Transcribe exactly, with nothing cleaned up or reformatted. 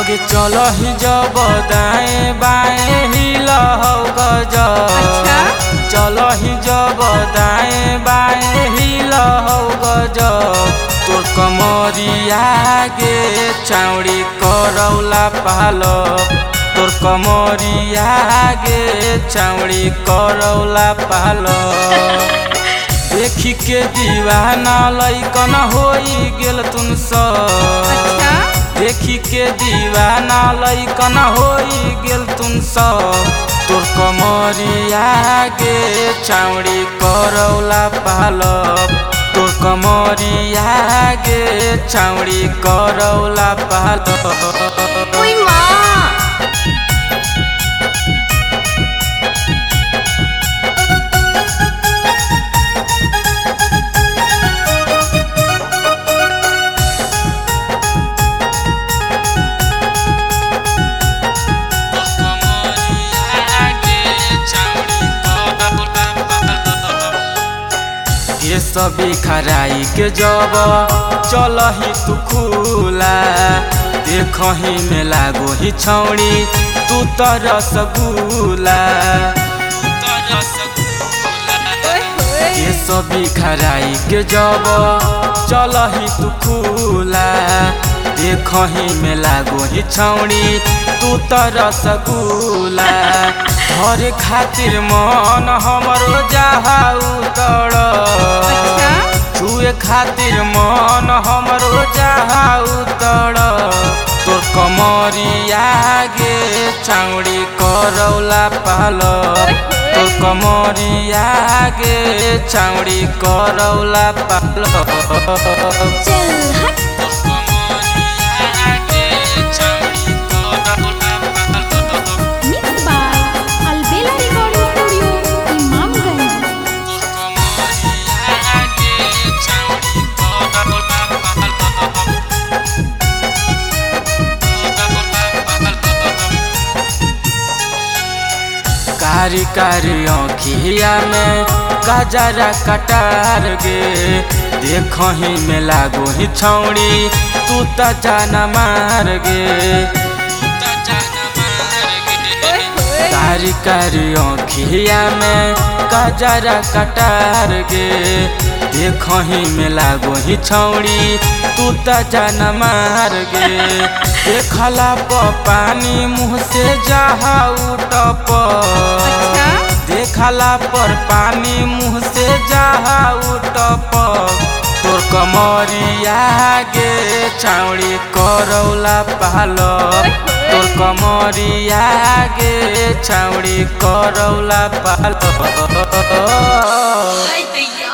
गे चलो ही जब दाएं बाएं हिला हो गजब। अच्छा? चलो ही जब दाएं बाएं हिला हो गजब। तोर कमरिया गे चाउड़ी करौला पालक। तोर कमरिया गे चाउड़ी करौला पालक। देखी के दीवाना लइकन होई गेल तुन सब। अच्छा? देखी के दीवाना लइकन होई गेल तुन सब। तोर कमरिया गे चाउड़ी करौला पालक। तोर कमरिया गे चाउड़ी करौला पालक। ओई माँ ये सभी खराई के जब चल ही तू खुला। देखही में लागो ही छौड़ी तू तो रसगुल्ला। ये सभी खराई के जब चल ही तू खुला। देखही में लागो ही छौड़ी तू तो रसगुल्ला। हर खातिर मन हमरो जहाऊ तड़। अच्छा? छुए खातिर मन हमरो जहाऊ तड़। तोर कमरिया गे चाउड़ी करौला पालक। तोर कमरिया गे चाउड़ी करौला पालक। चल हट। Mixed by Albela Recording Studio, Imamganj. कारी कारी आँखिया में गजरा कटार गे। देखही में लागो ही छौड़ी तू त जाना मार गे। कारी कारी आँखिया में गजरा कटार गे। देखही में लागो ही छौड़ी तू त जाना मार गे। देखला प पानी मुँह से जहाऊ टप। अच्छा? देखला पर पानी मुँह से जहाऊ टप। तोर कमरिया गे चाउड़ी करौला पालक। तोर कमरिया गे चाउड़ी करौला पालक।